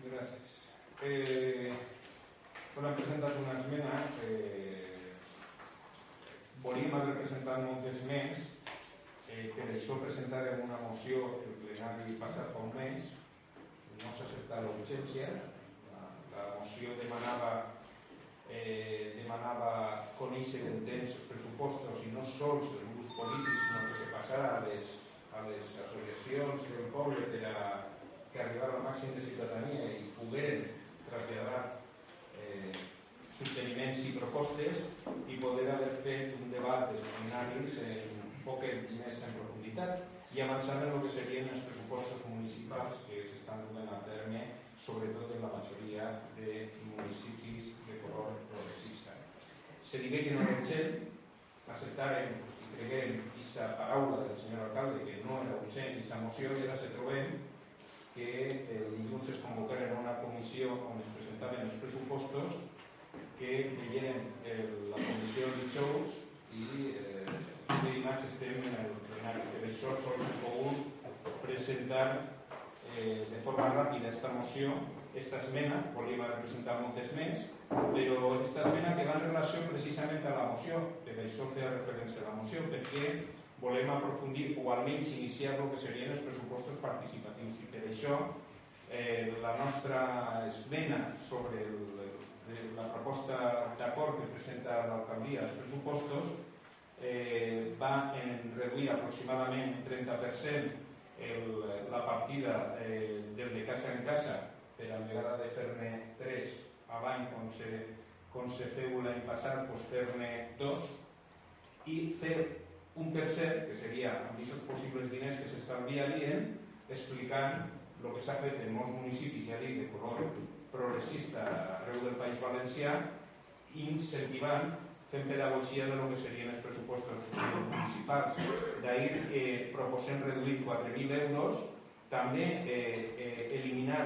Gràcies. Hem presentat una esmena. Volíem haver presentat moltes més. Per això presentarem una moció que el plenari passat fa un mes. No s'ha acceptat l'urgència. La moció demanava conèixer en temps els pressupostos i no sols els grups polítics, sinó que se passarà a les associacions del poble per arribar al màxim de ciutadania i poder traslladar suggeriments i propostes i poder haver fet un debat dels plenaris un poc més en profunditat i avançar en el que serien els pressupostos municipals que s'estan duent a terme, sobretot en la majoria de municipis de color progressista. Se digué que no era urgent, acceptàrem i creguem aquesta paraula del senyor alcalde que no era urgent aquesta moció i ara se trobem que el dilluns es convocaren una comissió on es presentaven els pressupostos que veiem la comissió dijous i de dimarts estem en el plenari. Per això sols hem pogut presentar de forma ràpida aquesta moció, aquesta esmena, volíem haver presentat moltes més, però aquesta esmena que va en relació precisament a la moció, per això feia referència a la moció, perquè volem aprofundir o almenys iniciar el que serien els pressupostos participatius i per això la nostra esmena sobre la proposta d'acord que presenta l'alcaldia als pressupostos va en reduir aproximadament un 30% la partida del de casa en casa per a vegada de fer-ne 3 a l'any com se feu l'any passat, fer-ne 2 i fer un tercer, que seria amb aquests possibles diners que s'estalviarien, explicant el que s'ha fet en molts municipis, ja dic, de color progressista arreu del País Valencià, incentivant, fent pedagogia de lo que serien els pressupostos municipals. D'ahir proposem reduir 4.000 euros, també eliminar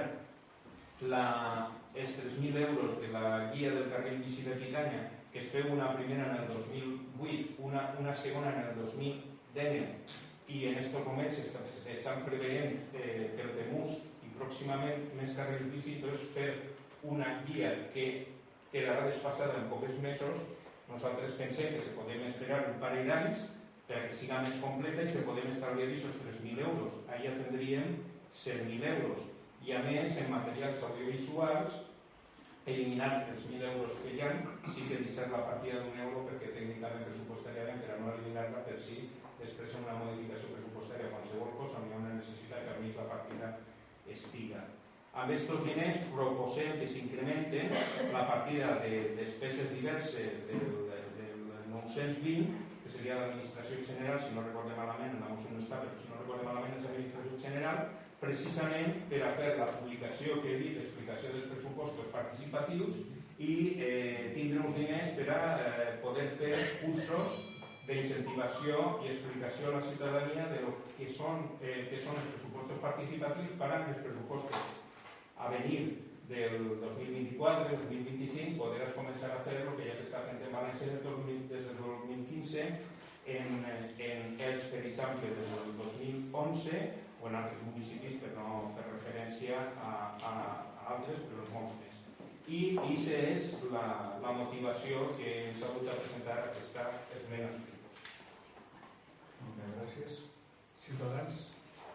els 3.000 euros de la guia del carril bici verticanya, que es feu una primera en el 2008, una segona en el 2010 i en aquests moments estan preveient pel Temús i pròximament més carrils bici, doncs per una guia que quedarà desfasada en pocs mesos. Nosaltres pensem que se podem esperar un parell d'anys perquè siga més completa i se podem estalviar aquests 3.000 euros. Allà tindríem 100.000 euros. I a més, en materials audiovisuals, eliminar els 1.000 euros que hi ha, sí que deixar la partida d'un euro perquè tècnicament pressupostàriament, per a no eliminar-la, per si després en una modificació pressupostària qualsevol cosa on hi ha una necessitat que almenys la partida estiga. Amb aquests diners proposem que s'incrementen la partida de despeses diverses del 920, que seria l'administració general, si no recordem malament, en la moció no està, però si no recordem malament és l'administració general, precisament per a fer la publicació que he dit, l'explicació dels pressupostos participatius i tindre uns diners per a poder fer cursos d'incentivació i explicació a la ciutadania de lo que són els pressupostos participatius per a els pressupostos a venir del 2024-2025 poder començar a fer el que ja s'està fent en València des del 2015 en els per exemple del 2011 o en altres municipis per no fer referència a altres, però en molts més. I aquesta és la motivació que ens ha hagut de presentar aquesta esmena. Moltes gràcies. Ciutadans.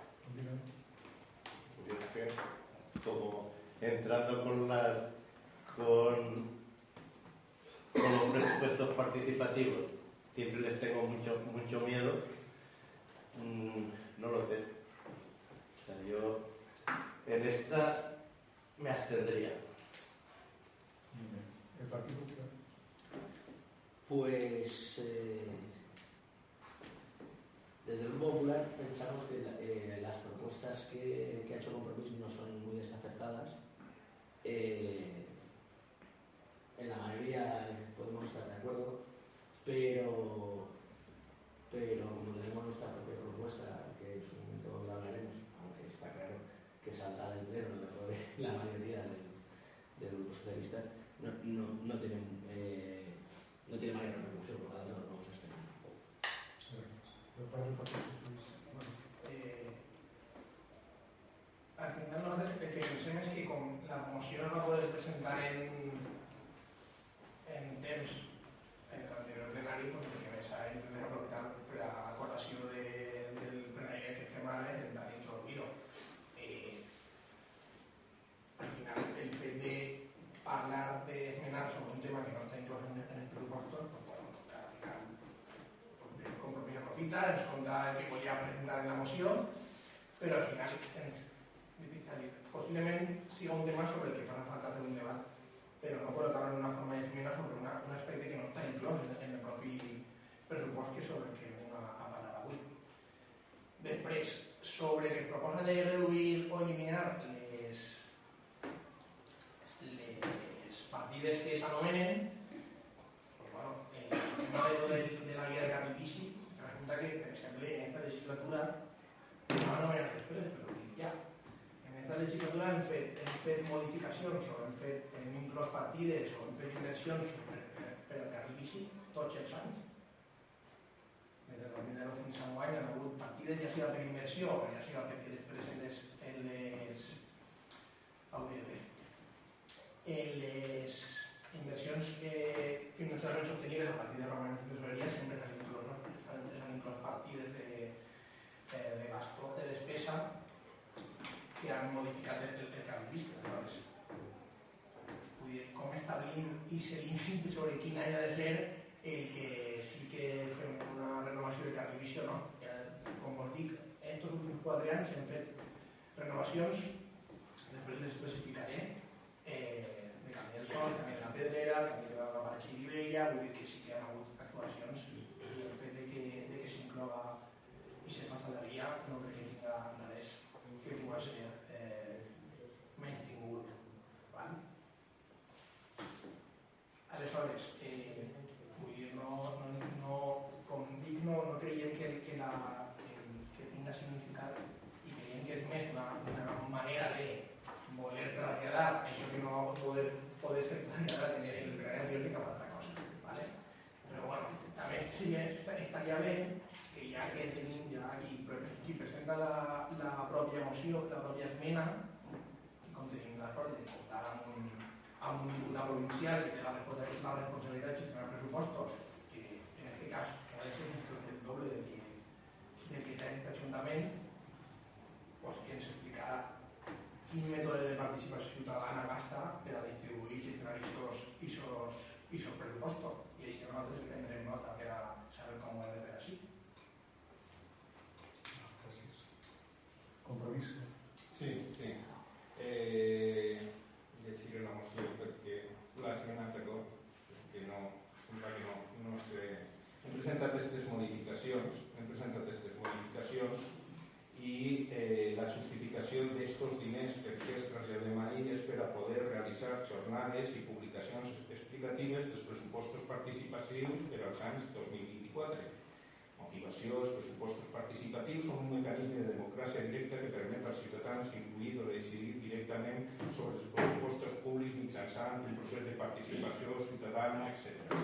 Yo es que, como entrando con los presupuestos participativos, siempre les tengo mucho miedo, no lo sé. O sea, yo en esta me abstendría. ¿El Partido Popular? Pues desde el Grupo Popular pensamos que las propuestas que ha hecho Compromís no son muy desacertadas. En la mayoría podemos estar de acuerdo, pero como tenemos nuestra propia propuesta, que en su momento la hablaremos, aunque está claro que saldrá del pleno mejor la mayoría del Grupo Socialista, no tiene mayor repercusión, por lo tanto no vamos a estar. Al final nosotros lo que pensamos es que con la diputats contra el que volia presentar en la moció, però al final posiblement siga un tema sobre el que farà falta fer un debat, però no col·locar en una forma d'esmena sobre un aspecte que no està inclòs en el propi pressupost, que és sobre el que venim a parlar avui. Després, sobre que es proposa de reduir o eliminar les partides que s'anomenen, pues bueno, el tema de la guia de carril bici, resulta que, per exemple, en esta legislatura no van anomenar després, però ho dic ja. En esta legislatura hem fet modificacions o hem inclòs partides o hem fet inversions per al carril bici tots els anys. Des del 2010 fins a enguany han hagut partides, ja sigui per inversió o ja sigui perquè després en les inversions financerament sostenibles a partir de romanents de tesoreria sempre s'han inclòs partides de gasto, de despesa que han modificat el carril bici. Aleshores, vull dir, com establim aquest límit sobre quin any ha de ser el que sí que fem una renovació de carril bici o no? Com us dic, en aquests últims 4 anys hem fet renovacions, després les especificaré, de canvi del sol, canvi de la pedrera, canvi de la paret xirivella, vull dir que sí que hi ha hagut actuacions i el fet de que s'incloga i se faça la via no crec que tinga res que pugui ser menystingut. Aleshores, vull dir, com dic, no creiem que tinga significat i creiem que és més una manera de voler traslladar això que no va poder ser traslladat en el real biòtic cap a altra cosa. ¿Vale? Però bueno, també estaria bé que ja que tenim ja qui presenta la pròpia moció, la pròpia esmena, i com tenim la sort de comptar amb un diputat provincial que té la responsabilitat de gestionar pressupostos, que en aquest cas ha de ser el doble del que té aquest ajuntament, pues que ens explicarà quin mètode de participació ciutadana gasta per a distribuir i gestionar aquests pressupostos. I així nosaltres li prendrem nota per a saber com ho hem de fer així. Gràcies. Compromís? Sí. Llegiré la moció perquè l'esmena, perdó, perquè sembla que no sé. Hem presentat aquestes modificacions i la justificació d'estos diners per què els traslladem ahir és per a poder realitzar jornades i publicacions explicatives dels pressupostos participatius per als anys 2024. Motivació, els pressupostos participatius són un mecanisme de democràcia directa que permet als ciutadans influir o decidir directament sobre els pressupostos públics mitjançant un procés de participació ciutadana, etc.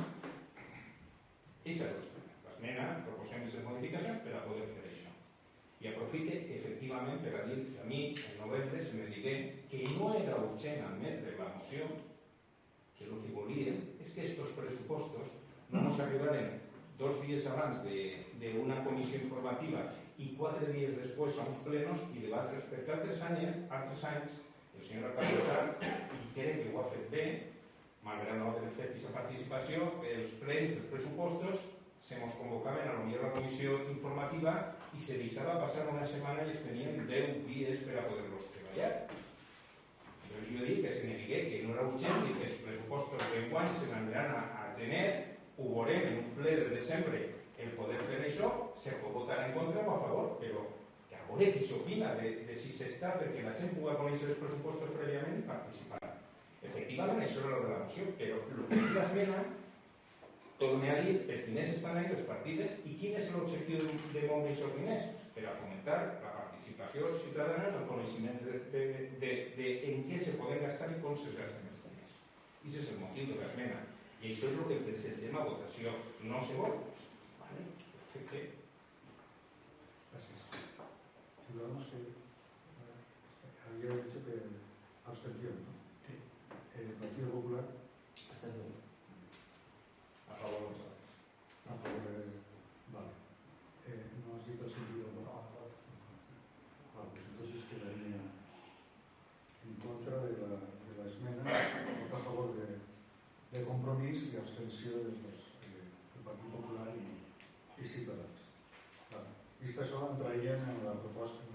Aquesta és l'esmena, proposem aquestes modificacions per a poder fer això. I aprofite, efectivament, per a dir que a mi, en novembre, se me digué que no era urgent admetre la moció, que el que volíem és que aquests pressupostos no ens arribaren 2 dies abans d'una comissió informativa i 4 dies després a uns plenos i debatre's, perquè altres anys el senyor alcalde i crec que ho ha fet bé, malgrat no haver fet aquesta participació, els plens dels pressupostos se nos convocaven a la comissió informativa i se deixava passar una setmana i es tenien 10 dies per a poder-los treballar. Llavors jo dic que se me digué que no era urgent i que els pressupostos d'enguany se n'aniran a gener, ho veurem en un ple de desembre el poder fer això, se pot votar en contra o a favor, però que a veure qui s'opina de si s'està perquè la gent pugui conèixer els pressupostos prèviament i participar. Efectivament, això era el de la moció, però el que és l'esmena torne a dir, els diners estan ahí, les partides, i quin és l'objectiu de moure aquests diners? Per a fomentar la participació ciutadana en el coneixement de en què se poden gastar i com se gasten els diners. I aquest és el motiu de l'esmena. I això és el que presentem a votació. No se vol? Vale, perfecte. Gràcies. Ciudadanos que había dicho que abstención, ¿no? Sí. El Partido Popular Abstención. A favor. a favor de... Vale. No has dicho el sentido, ¿no? Vale, pues entonces quedaría en contra de la esmena, vota a favor de Compromís y abstenció del Partido Popular y Ciutadans. vist que això entraríem en la proposta,